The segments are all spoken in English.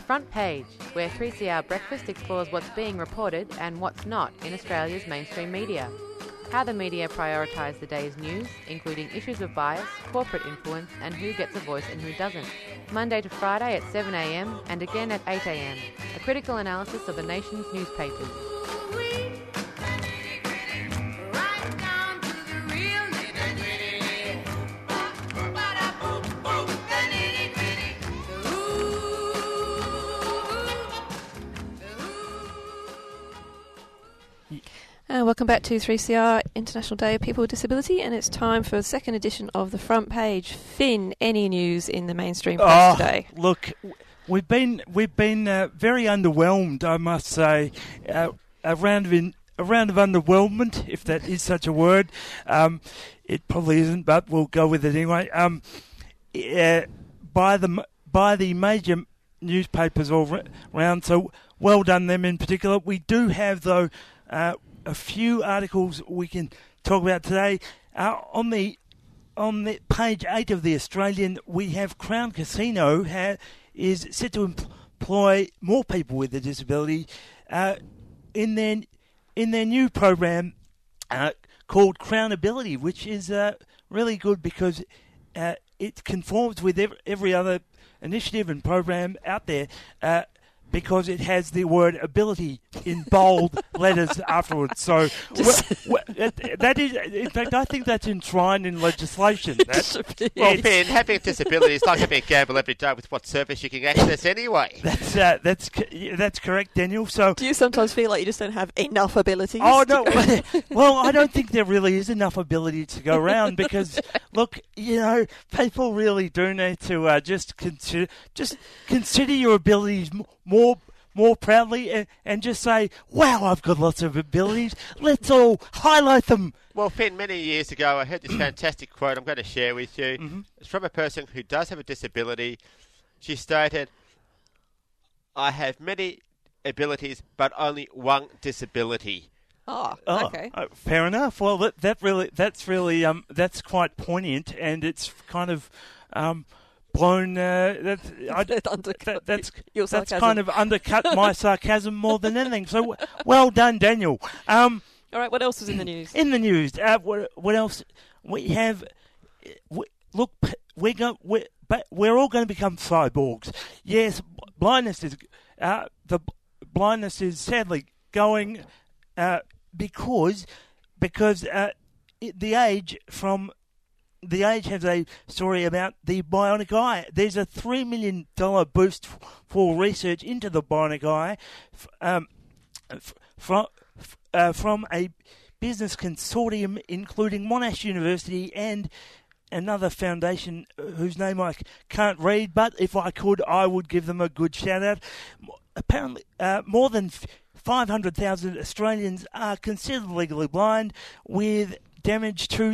Front Page, where 3CR Breakfast explores what's being reported and what's not in Australia's mainstream media. How the media prioritise the day's news, including issues of bias, corporate influence, and who gets a voice and who doesn't. Monday to Friday at 7am and again at 8am. A critical analysis of the nation's newspapers. Welcome back to 3CR International Day of People with Disability, and it's time for the second edition of the Front Page. Finn, any news in the mainstream press today? Look, we've been very underwhelmed, I must say. A round of underwhelmment, if that is such a word. It probably isn't, but we'll go with it anyway. By the major newspapers all round, so well done them in particular. We do have, though, a few articles we can talk about today. On the page 8 of the Australian, we have Crown Casino is set to employ more people with a disability in their new program called Crown Ability, which is really good because it conforms with every other initiative and program out there. Because it has the word ability in bold letters afterwards. So that is, in fact, I think that's enshrined in legislation. Well, Ben, having a disability is like having a gamble every day with what service you can access anyway. That's correct, Daniel. So, do you sometimes feel like you just don't have enough abilities? Oh no, well, I don't think there really is enough ability to go around because, look, people really do need to just consider your abilities more proudly and just say, wow, I've got lots of abilities. Let's all highlight them. Well, Finn, many years ago I heard this fantastic quote I'm going to share with you. Mm-hmm. It's from a person who does have a disability. She stated, I have many abilities but only one disability. Oh, okay. Fair enough. Well, that's quite poignant, and it's kind of blown. That's kind of undercut my sarcasm more than anything. So, well done, Daniel. All right. What else was in the news? In the news, what else we have? Look, we're all going to become cyborgs. Yes, blindness is sadly going because the Age has a story about the bionic eye. There's a $3 million boost for research into the bionic eye from a business consortium including Monash University and another foundation whose name I can't read, but if I could, I would give them a good shout-out. Apparently, more than 500,000 Australians are considered legally blind with damage to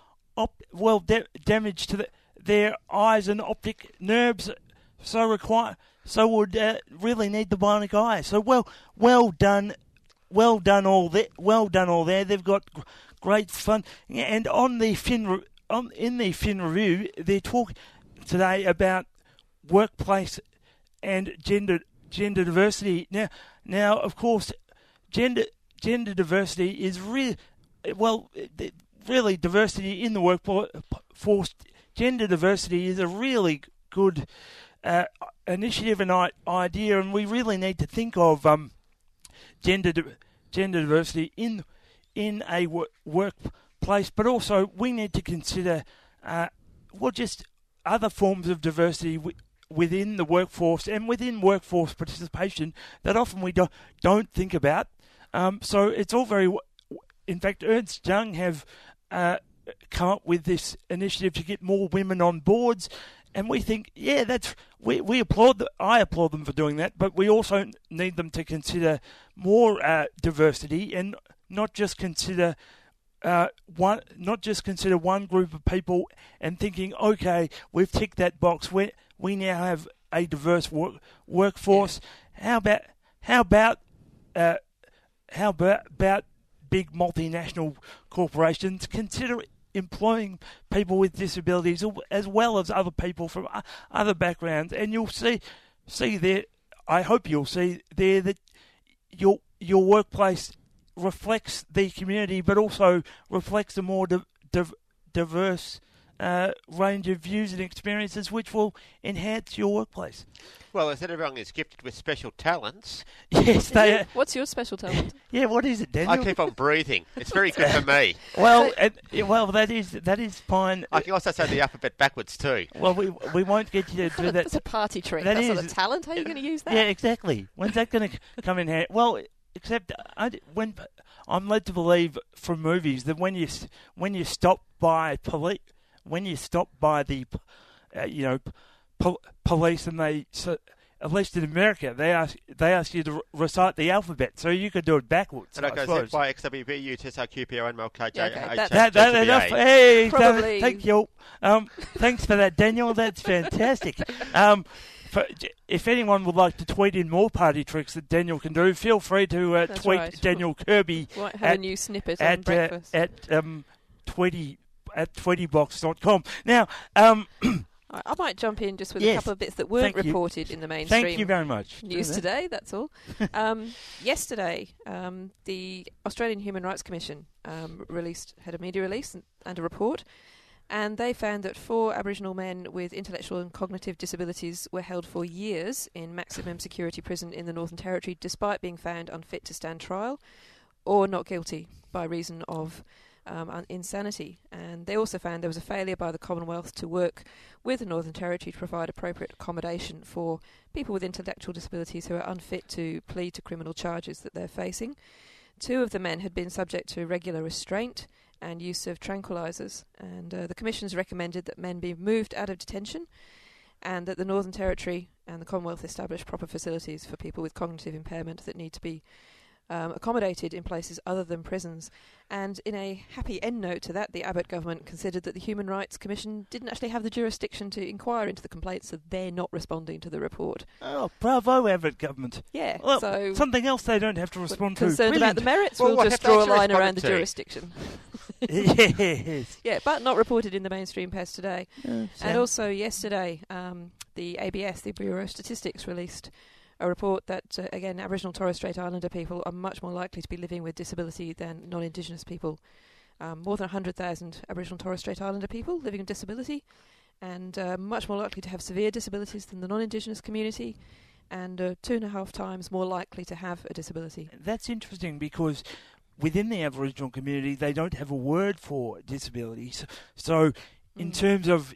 their eyes and optic nerves, so would really need the bionic eye. So well done all there. They've got great fun, and in the Fin Review, they're talking today about workplace and gender diversity. Now, of course, gender diversity is really diversity in the workforce. Gender diversity is a really good initiative and idea, and we really need to think of gender diversity in a workplace, but also we need to consider just other forms of diversity within the workforce and within workforce participation that often we don't think about. So it's all very. In fact, Ernst Young have come up with this initiative to get more women on boards, and we think, we applaud. I applaud them for doing that, but we also need them to consider more diversity and not just consider one group of people and thinking, okay, we've ticked that box. We now have a diverse workforce. How about big multinational corporations consider employing people with disabilities as well as other people from other backgrounds, and you'll see there. I hope you'll see there that your workplace reflects the community, but also reflects a more diverse range of views and experiences, which will enhance your workplace. Well, instead everyone is gifted with special talents. Yes, they are. What's your special talent? Yeah, what is it, Daniel? I keep on breathing. It's very good for me. Well, that is fine. I can also say the alphabet backwards too. Well, we won't get you to do that. That's a party trick. That That's not is- a talent. How are you going to use that? Yeah, exactly. When's that going to come in handy? Well, except when I'm led to believe from movies that when you stop by police, when you stop by the police, and they, so, at least in America, they ask you to recite the alphabet, so you could do it backwards. And I go suppose. Z, Y, X, W, B, U, T, S, R, Q, P, R, N, M, K, J, Yeah, okay, H, that- J, That J, enough. B, A. Hey, Probably. thank you. Thanks for that, Daniel. That's fantastic. If anyone would like to tweet in more party tricks that Daniel can do, feel free to That's tweet right. Daniel Kirby Might have a new snippet on at breakfast. tweetybox.com. Now, I might jump in just with a Yes. couple of bits that weren't Thank you. reported in the mainstream thank you very much. news Do that. today, that's all. Yesterday, the Australian Human Rights Commission had a media release and a report, and they found that 4 Aboriginal men with intellectual and cognitive disabilities were held for years in maximum security prison in the Northern Territory, despite being found unfit to stand trial or not guilty by reason of insanity. And they also found there was a failure by the Commonwealth to work with the Northern Territory to provide appropriate accommodation for people with intellectual disabilities who are unfit to plead to criminal charges that they're facing. 2 of the men had been subject to regular restraint and use of tranquilisers, and the Commission's recommended that men be moved out of detention and that the Northern Territory and the Commonwealth establish proper facilities for people with cognitive impairment that need to be accommodated in places other than prisons. And in a happy end note to that, the Abbott government considered that the Human Rights Commission didn't actually have the jurisdiction to inquire into the complaints, so they're not responding to the report. Oh, bravo, Abbott government. Yeah, Well, so something else they don't have to respond to. concerned about the merits, Well, we'll what just have they draw a actually line around the responded to? jurisdiction. Yes. Yeah, but not reported in the mainstream press today. And So- also yesterday, the ABS, the Bureau of Statistics, released a report that, again, Aboriginal Torres Strait Islander people are much more likely to be living with disability than non-Indigenous people. More than 100,000 Aboriginal Torres Strait Islander people living with disability, and much more likely to have severe disabilities than the non-Indigenous community, and 2.5 times more likely to have a disability. That's interesting because within the Aboriginal community, they don't have a word for disabilities. So, in terms of,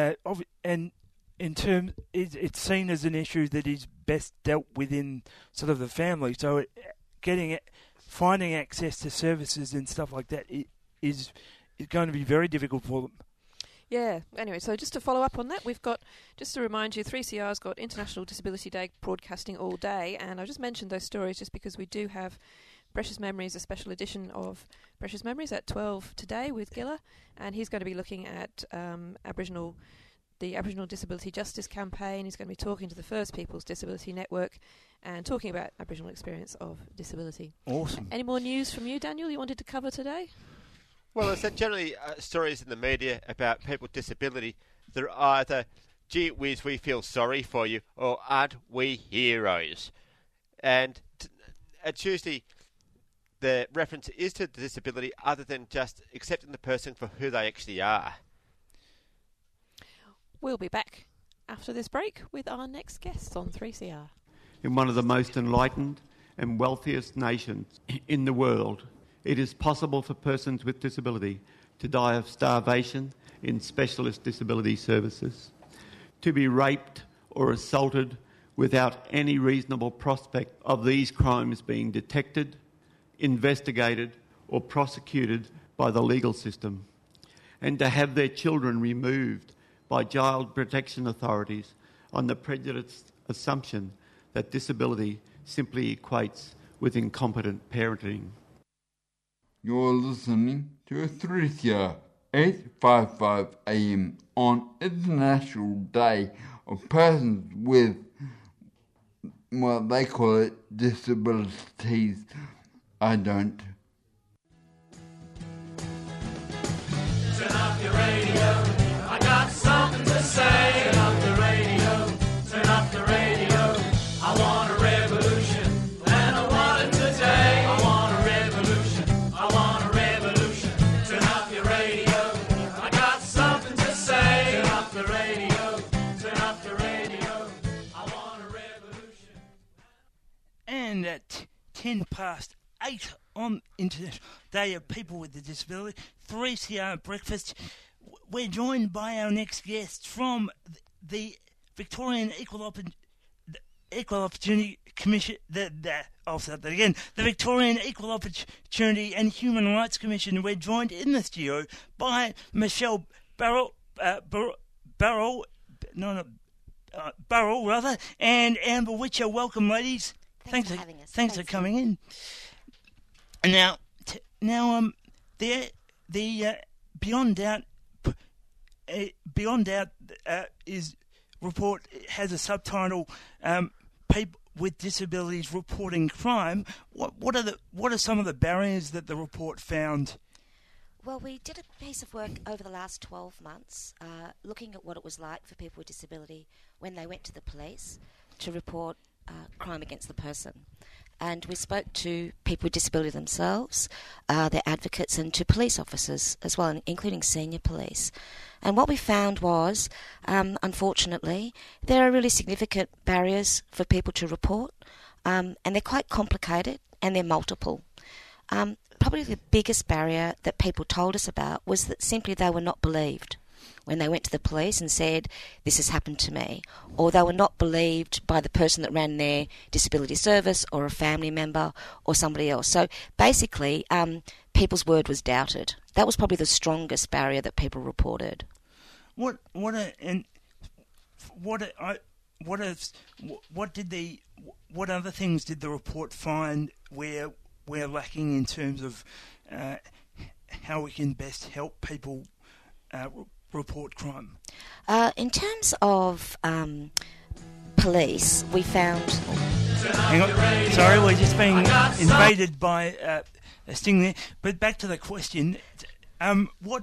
it's seen as an issue that is best dealt within sort of the family. So, finding access to services and stuff like that is going to be very difficult for them. Yeah, anyway, so just to follow up on that, we've got, just to remind you, 3CR's got International Disability Day broadcasting all day, and I just mentioned those stories just because we do have Precious Memories, a special edition of Precious Memories at 12 today with Gilla, and he's going to be looking at the Aboriginal Disability Justice Campaign. He's going to be talking to the First Peoples Disability Network and talking about Aboriginal experience of disability. Awesome. Any more news from you, Daniel, you wanted to cover today? Well, there's generally stories in the media about people with disability that are either, gee whiz, we feel sorry for you, or aren't we heroes? And it's usually the reference is to the disability other than just accepting the person for who they actually are. We'll be back after this break with our next guests on 3CR. In one of the most enlightened and wealthiest nations in the world, it is possible for persons with disability to die of starvation in specialist disability services, to be raped or assaulted without any reasonable prospect of these crimes being detected, investigated or prosecuted by the legal system, and to have their children removed by child protection authorities on the prejudiced assumption that disability simply equates with incompetent parenting. You're listening to a 3CR 855 AM on International Day of Persons with what they call it disabilities. I don't. Turn up your radio, I got something to say. Turn up the radio, turn up the radio, I want 8:10 on International Day of People with a Disability. 3CR Breakfast. We're joined by our next guest from the Victorian Equal Opportunity Commission. I'll start that again. The Victorian Equal Opportunity and Human Rights Commission. We're joined in the studio by Michelle Burrell, and Amber Witcher. Welcome, ladies. Thanks for having us. Thanks for coming in. And now, the Beyond Doubt is report has a subtitle. People with disabilities reporting crime. What are some of the barriers that the report found? Well, we did a piece of work over the last 12 months looking at what it was like for people with disability when they went to the police to report crime against the person. And we spoke to people with disability themselves, their advocates, and to police officers as well, including senior police. And what we found was, unfortunately, there are really significant barriers for people to report, and they're quite complicated and they're multiple. Probably the biggest barrier that people told us about was that simply they were not believed when they went to the police and said, this has happened to me, or they were not believed by the person that ran their disability service or a family member or somebody else. So basically, people's word was doubted. That was probably the strongest barrier that people reported. What other things did the report find where we're lacking in terms of how we can best help people report crime? In terms of police, we found... Hang on. Sorry, we're just being invaded by a sting there. But back to the question: what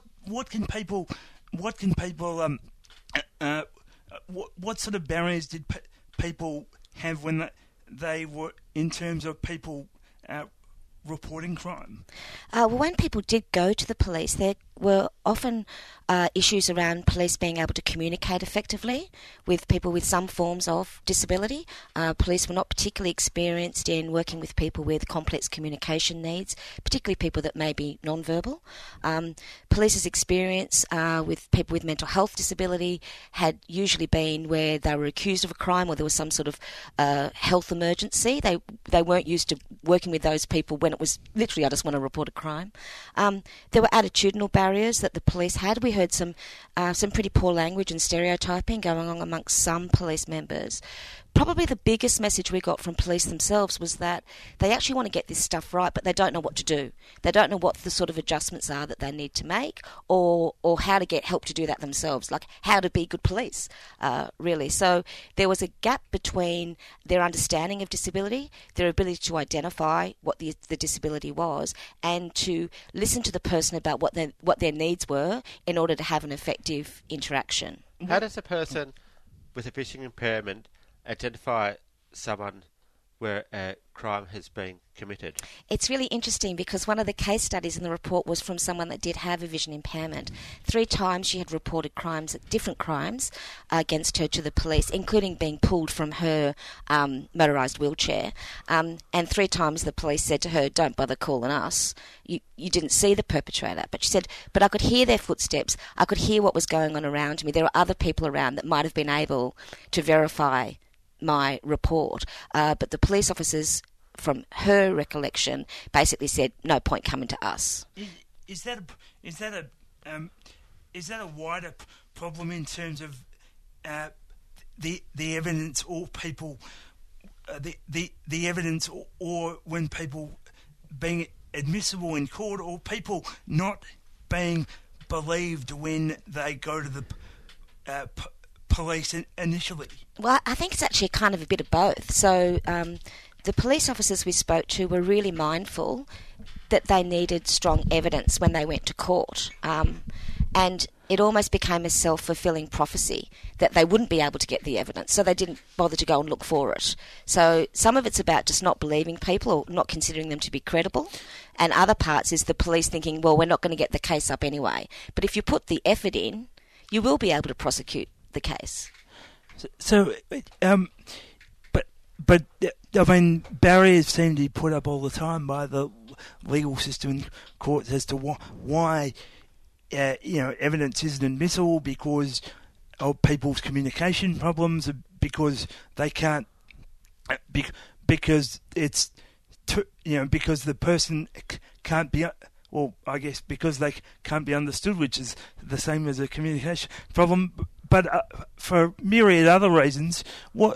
sort of barriers did people have when they were in terms of people reporting crime? Well, when people did go to the police, there were often issues around police being able to communicate effectively with people with some forms of disability. Police were not particularly experienced in working with people with complex communication needs, particularly people that may be non-verbal. Police's experience with people with mental health disability had usually been where they were accused of a crime or there was some sort of health emergency. They weren't used to working with those people when it was literally, I just want to report a crime. There were attitudinal barriers that the police had. We heard some pretty poor language and stereotyping going on amongst some police members. Probably the biggest message we got from police themselves was that they actually want to get this stuff right, but they don't know what to do. They don't know what the sort of adjustments are that they need to make, or how to get help to do that themselves, like how to be good police, really. So there was a gap between their understanding of disability, their ability to identify what the disability was, and to listen to the person about what their needs were in order to have an effective interaction. How does a person with a vision impairment identify someone where a crime has been committed? It's really interesting because one of the case studies in the report was from someone that did have a vision impairment. 3 times she had reported different crimes against her to the police, including being pulled from her motorised wheelchair. And 3 times the police said to her, don't bother calling us. You didn't see the perpetrator. But she said, but I could hear their footsteps. I could hear what was going on around me. There were other people around that might have been able to verify my report. But the police officers, from her recollection, basically said, no point coming to us. Is that a wider problem in terms of the evidence or people the evidence or when people being admissible in court or people not being believed when they go to the police initially? Well, I think it's actually kind of a bit of both. So the police officers we spoke to were really mindful that they needed strong evidence when they went to court. And it almost became a self-fulfilling prophecy that they wouldn't be able to get the evidence, so they didn't bother to go and look for it. So some of it's about just not believing people or not considering them to be credible, and other parts is the police thinking, well, we're not going to get the case up anyway. But if you put the effort in, you will be able to prosecute the case. I mean, barriers seem to be put up all the time by the legal system and courts as to why evidence isn't admissible because of people's communication problems, because they can't, because it's, because the person can't be. Well, I guess because they can't be understood, which is the same as a communication problem. But for myriad other reasons, what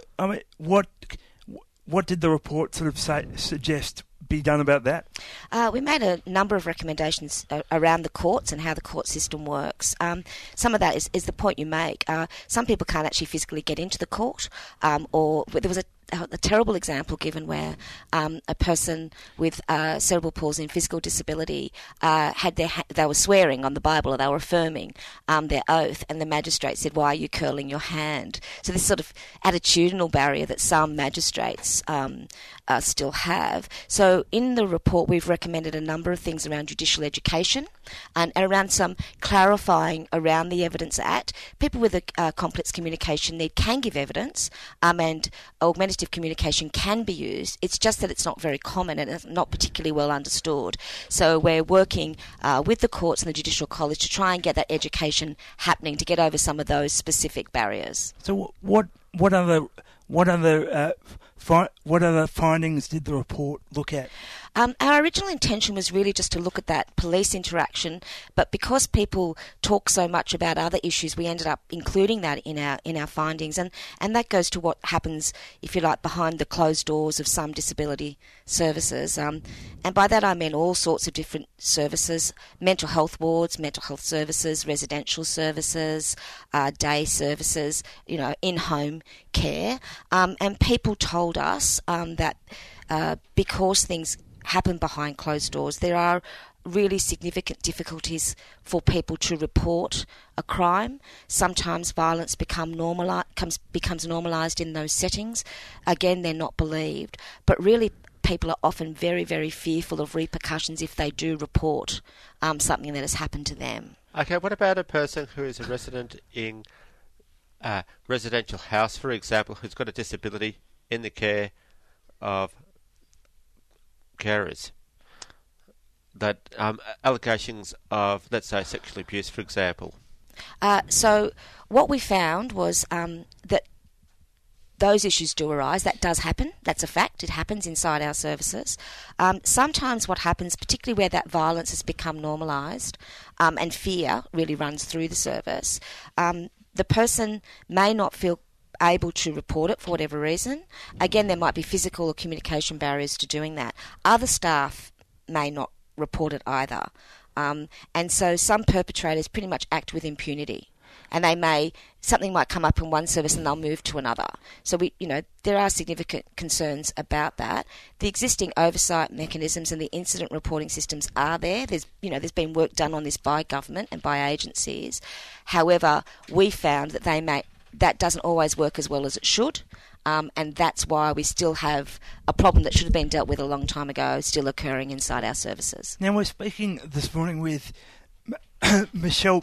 did the report sort of suggest be done about that? We made a number of recommendations around the courts and how the court system works. Some of that is the point you make. Some people can't actually physically get into the court, or there was a terrible example given where a person with cerebral palsy and physical disability they were swearing on the Bible, or they were affirming their oath, and the magistrate said, "Why are you curling your hand?" So this sort of attitudinal barrier that some magistrates still have. So in the report, we've recommended a number of things around judicial education and around some clarifying around the Evidence Act. People with a complex communication need can give evidence, and augmentative communication can be used. It's just that it's not very common and it's not particularly well understood. So we're working with the courts and the Judicial College to try and get that education happening to get over some of those specific barriers. So what other findings did the report look at? Our original intention was really just to look at that police interaction, but because people talk so much about other issues, we ended up including that in our findings, and that goes to what happens, if you like, behind the closed doors of some disability services. And by that I mean all sorts of different services: mental health wards, mental health services, residential services, day services, in-home care. And people told us that because things happen behind closed doors, there are really significant difficulties for people to report a crime. Sometimes violence becomes normalised in those settings. Again, they're not believed. But really, people are often very, very fearful of repercussions if they do report something that has happened to them. Okay, what about a person who is a resident in a residential house, for example, who's got a disability in the care of carers? That allegations of, let's say, sexual abuse, for example. So what we found was that those issues do arise. That does happen. That's a fact. It happens inside our services. Sometimes what happens, particularly where that violence has become normalised and fear really runs through the service, the person may not feel able to report it for whatever reason. Again, there might be physical or communication barriers to doing that. Other staff may not report it either. And so some perpetrators pretty much act with impunity. And something might come up in one service and they'll move to another. So there are significant concerns about that. The existing oversight mechanisms and the incident reporting systems are there. There's been work done on this by government and by agencies. However, we found that that doesn't always work as well as it should. And that's why we still have a problem that should have been dealt with a long time ago still occurring inside our services. Now, we're speaking this morning with Michelle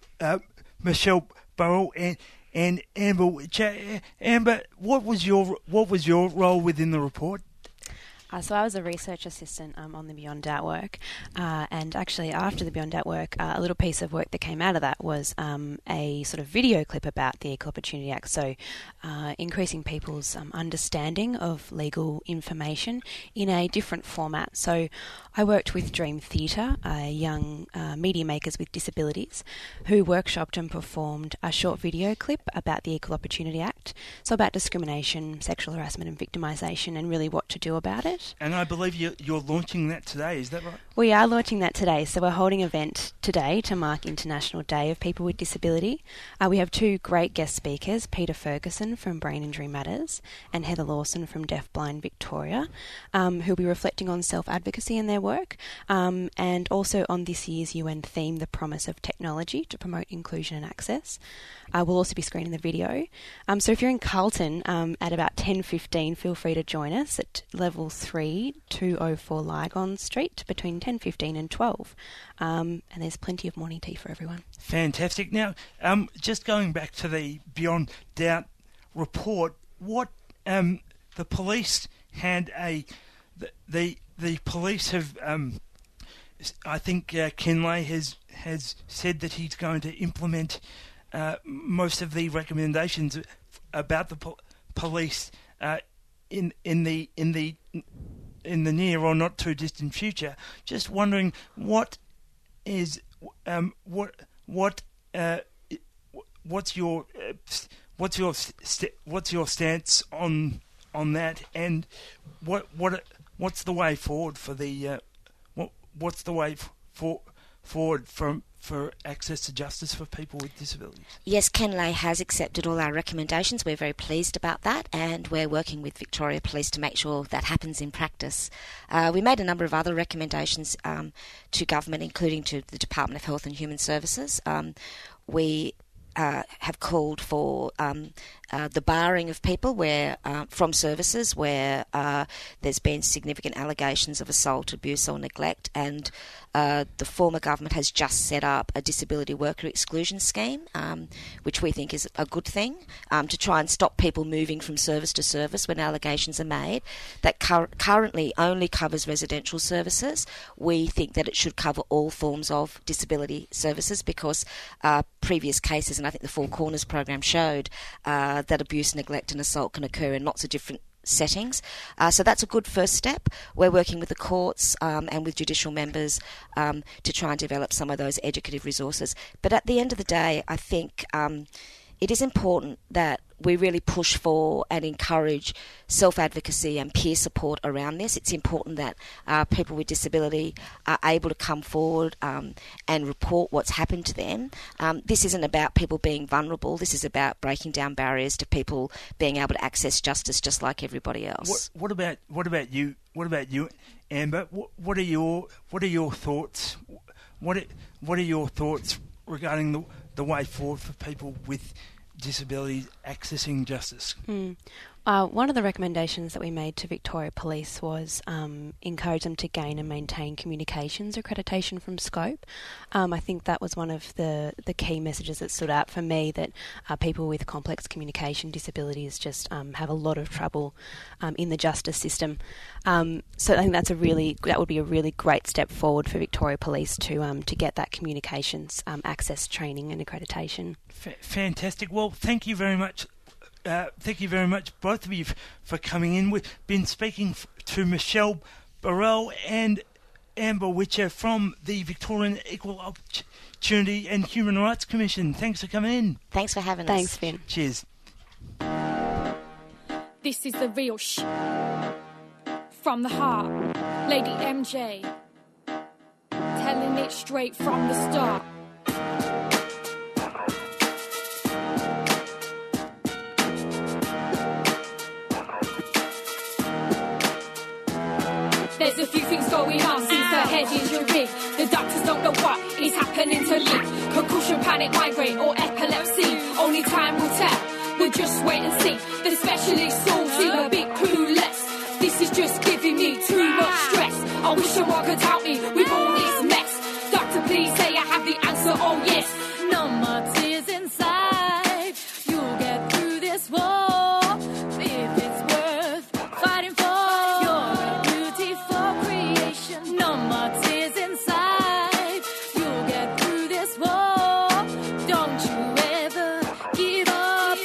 Burrell and Amber. Amber, what was your role within the report? So I was a research assistant on the Beyond Doubt work, and actually after the Beyond Doubt work, a little piece of work that came out of that was a sort of video clip about the Equal Opportunity Act, so increasing people's understanding of legal information in a different format. So I worked with Dream Theatre, young media makers with disabilities, who workshopped and performed a short video clip about the Equal Opportunity Act, so about discrimination, sexual harassment and victimisation, and really what to do about it. And I believe you're launching that today, is that right? We are launching that today. So we're holding an event today to mark International Day of People with Disability. We have two great guest speakers, Peter Ferguson from Brain Injury Matters and Heather Lawson from Deaf Blind Victoria, who'll be reflecting on self-advocacy in their work, and also on this year's UN theme, The Promise of Technology to Promote Inclusion and Access. We'll also be screening the video. So if you're in Carlton at about 10:15, feel free to join us at level 3, 204 Lygon Street between 10:15 and 12. And there's plenty of morning tea for everyone. Fantastic. Now, just going back to the Beyond Doubt report, what the police had the police have. I think Ken Lay has said that he's going to implement most of the recommendations about the police in the near or not too distant future. Just wondering what's your stance on that, and what's the way forward for the what's the way forward for access to justice for people with disabilities? Yes, Ken Lay has accepted all our recommendations. We're very pleased about that, and we're working with Victoria Police to make sure that happens in practice. We made a number of other recommendations to government, including to the Department of Health and Human Services. We have called for the barring of people from services where there's been significant allegations of assault, abuse or neglect, and the former government has just set up a disability worker exclusion scheme, which we think is a good thing, to try and stop people moving from service to service when allegations are made. That currently only covers residential services. We think that it should cover all forms of disability services because previous cases, and I think the Four Corners program showed that abuse, neglect and assault can occur in lots of different settings. So that's a good first step. We're working with the courts and with judicial members to try and develop some of those educative resources. But at the end of the day, I think it is important that we really push for and encourage self-advocacy and peer support around this. It's important that people with disability are able to come forward and report what's happened to them. This isn't about people being vulnerable. This is about breaking down barriers to people being able to access justice just like everybody else. What about you? What about you, Amber? What are your thoughts? What are your thoughts regarding the way forward for people with disabilities accessing justice? One of the recommendations that we made to Victoria Police was encourage them to gain and maintain communications accreditation from Scope. I think that was one of the key messages that stood out for me, that people with complex communication disabilities just have a lot of trouble in the justice system. So I think that would be a really great step forward for Victoria Police to get that communications access training and accreditation. Fantastic. Well, thank you very much. Thank you very much, both of you, for coming in. We've been speaking to Michelle Burrell and Amber Witcher from the Victorian Equal Opportunity and Human Rights Commission. Thanks for coming in. Thanks for having us. Thanks, Finn. Cheers. This is the real from the heart. Lady MJ, telling it straight from the start. There's a few things going on since the head injury. The doctors don't know what is happening to me. Concussion, panic, migraine or epilepsy. Only time will tell. We'll just wait and see. The specialist all seem a bit clueless. This is just giving me too much stress. I wish someone could help me with all this mess. Doctor, please say I have the answer, oh yes. No more tears inside. You'll get through this war if it's worth fighting for. No more tears inside. You'll get through this war. Don't you ever give up.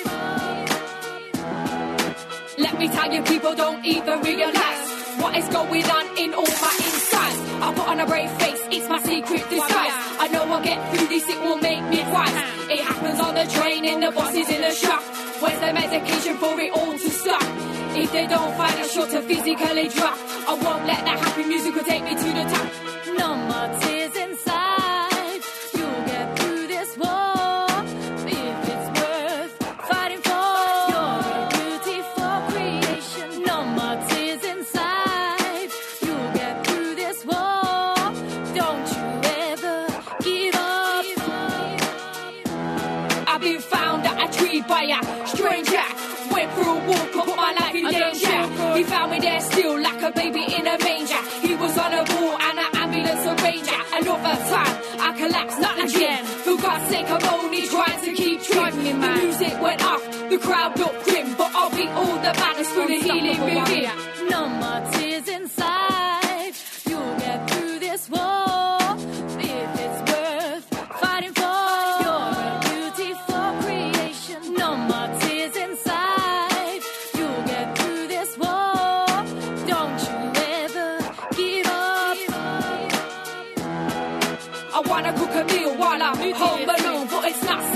Let me tell you, people don't even realize what is going on in all my insides. I put on a brave face, it's my secret disguise. I know I'll get through this, it will make me wise. It happens on the train, in the buses, in the shop. Where's the medication for it all to stop? If they don't find a shot to physically drop, I won't let that happy music will take me to the top. No more tears inside. You'll get through this war if it's worth fighting for. You're a beautiful creation. No more tears inside. You'll get through this war. Don't you ever give up. I've been found at a tree by a stranger. Went through a walk, put my life in danger. He found me there still like a baby in a manger. He was on a wall and an ambulance arranger. Another time I collapsed, not again. For God's sake, I'm only trying to keep trim. The music went off, the crowd looked grim, but I'll beat all the madness through the healing movie. No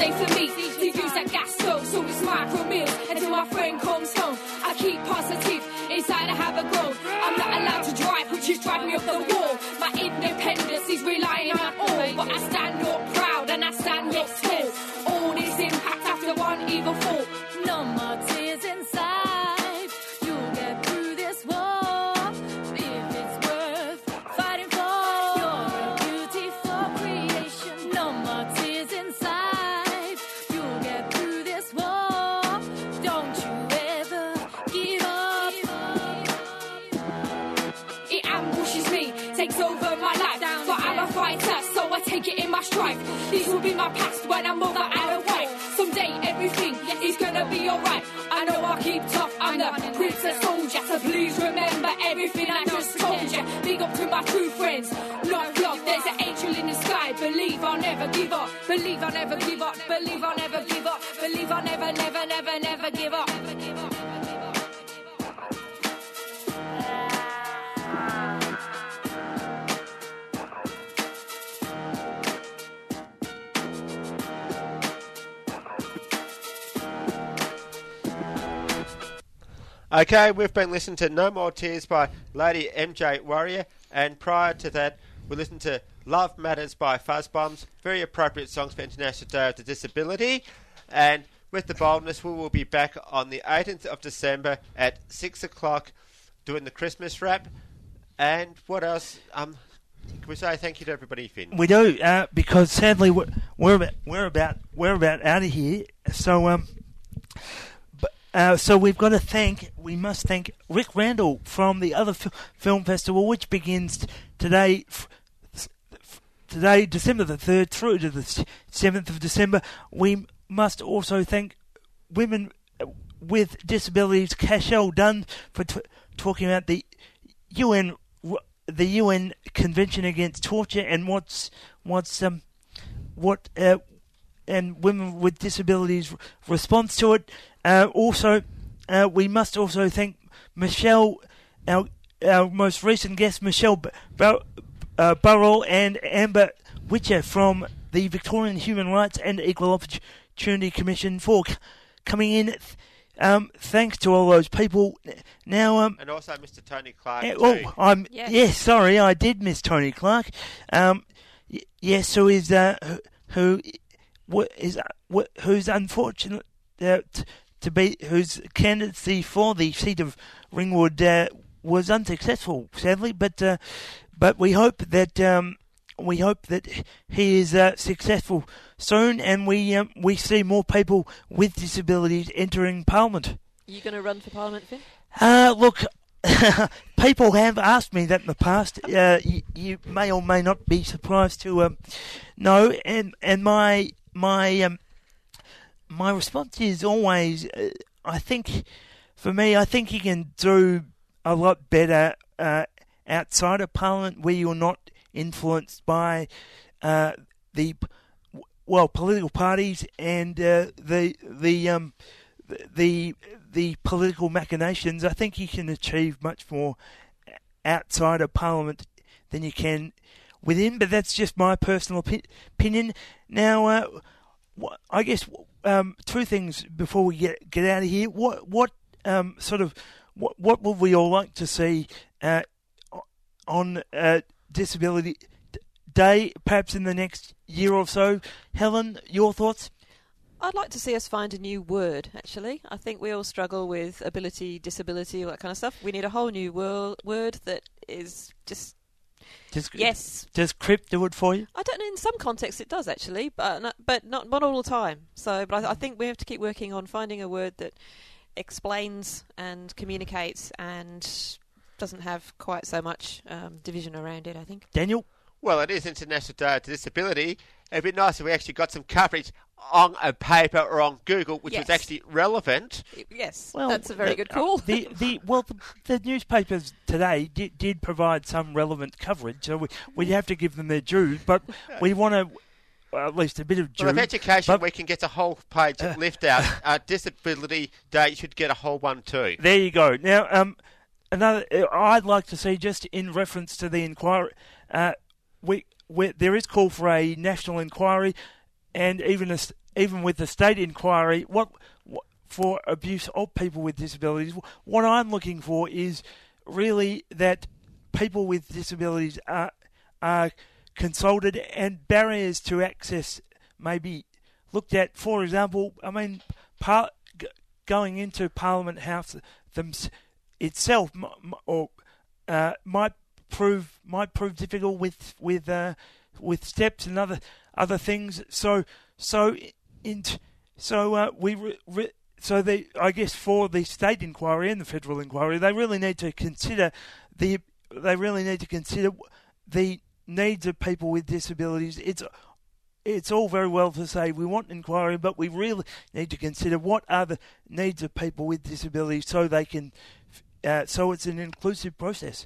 safe for me to use that gas stove, so it's micro meals. Until my friend comes home, I keep positive. Inside I have a grow. I'm not allowed to drive, which is driving me up the wall. My independence is relying on all, but I stand up proud and I stand up tall. All this impact after one evil fall. No more tears inside. You'll get through this war if it's worth fighting for. You're a beautiful creation. No more tears inside. You'll get through this war. Don't you ever give up. It ambushes me, takes over my life. But I'm a fighter, so I take it in my stride. This will be my past when I'm over and away. Someday everything is gonna be alright. I know I'll keep tough, I'm the princess soldier. So please remember everything I just told you. Big up to my true friends, not love. There's an angel in the sky. Believe I'll never give up. Believe I'll never give up. Believe I'll never give up. Believe I'll never, never, never, never give up. Okay, we've been listening to No More Tears by Lady MJ Warrior, and prior to that, we listened to Love Matters by Fuzzbombs. Very appropriate songs for International Day of the Disability. And with the boldness, we will be back on the 18th of December at 6 o'clock doing the Christmas wrap. And what else? Can we say thank you to everybody, Finn? We do, because sadly we're about out of here. So we must thank Rick Randall from the other film festival, which begins today, December the 3rd, through to the 7th of December. We must also thank Women with Disabilities, Cashel Dunn, for talking about the UN Convention Against Torture and and women with disabilities' response to it. We must also thank Michelle, our most recent guest, Michelle Burrell and Amber Witcher from the Victorian Human Rights and Equal Opportunity Commission for coming in. Thanks to all those people. Now, and also Mr. Tony Clark. Yes, sorry, I did miss Tony Clark. Yes, who's unfortunate whose candidacy for the seat of Ringwood was unsuccessful, sadly. But we hope that he is successful soon, and we see more people with disabilities entering Parliament. Are you going to run for Parliament, Finn? Look, people have asked me that in the past. You may or may not be surprised to know, and my response is always, I think you can do a lot better outside of Parliament, where you're not influenced by the political parties and the political machinations. I think you can achieve much more outside of Parliament than you can within, but that's just my personal opinion. Now, I guess two things before we get out of here. What would we all like to see on Disability Day, perhaps in the next year or so? Helen, your thoughts? I'd like to see us find a new word, actually. I think we all struggle with ability, disability, all that kind of stuff. We need a whole new word that is just... Yes. Does CRIP do it for you? I don't know. In some contexts it does, actually, but not all the time. So, but I think we have to keep working on finding a word that explains and communicates and doesn't have quite so much division around it, I think. Daniel? Well, it is International Day of Disability. It'd be nice if we actually got some coverage on a paper or on Google, which was actually relevant. Yes, well, that's a very good call. The newspapers today did provide some relevant coverage, so we have to give them their due, but we want to at least a bit of due. Well, if Education Week can get a whole page lift out, Disability Day should get a whole one too. There you go. Now, another I'd like to see, just in reference to the inquiry, there is call for a national inquiry and even even with the state inquiry, what for abuse of people with disabilities, what I'm looking for is really that people with disabilities are consulted and barriers to access may be looked at. For example, I mean, going into Parliament House itself might prove difficult with steps and other things. I guess for the state inquiry and the federal inquiry, they really need to consider the needs of people with disabilities. It's all very well to say we want inquiry, but we really need to consider what are the needs of people with disabilities so they can. So it's an inclusive process.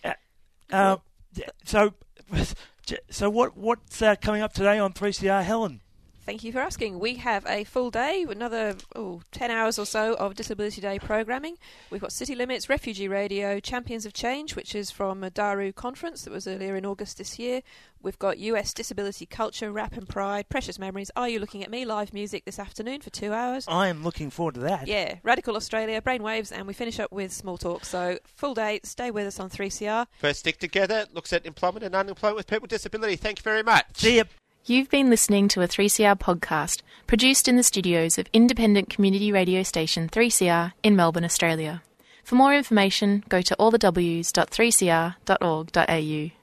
So what's coming up today on 3CR, Helen? Thank you for asking. We have a full day, another 10 hours or so of Disability Day programming. We've got City Limits, Refugee Radio, Champions of Change, which is from a Daru conference that was earlier in August this year. We've got US Disability Culture, Rap and Pride, Precious Memories, Are You Looking at Me? Live music this afternoon for 2 hours. I am looking forward to that. Yeah, Radical Australia, Brainwaves, and we finish up with Small Talk. So, full day, stay with us on 3CR. First Stick Together looks at employment and unemployment with people with disability. Thank you very much. See you. You've been listening to a 3CR podcast produced in the studios of independent community radio station 3CR in Melbourne, Australia. For more information, go to allthews.3cr.org.au.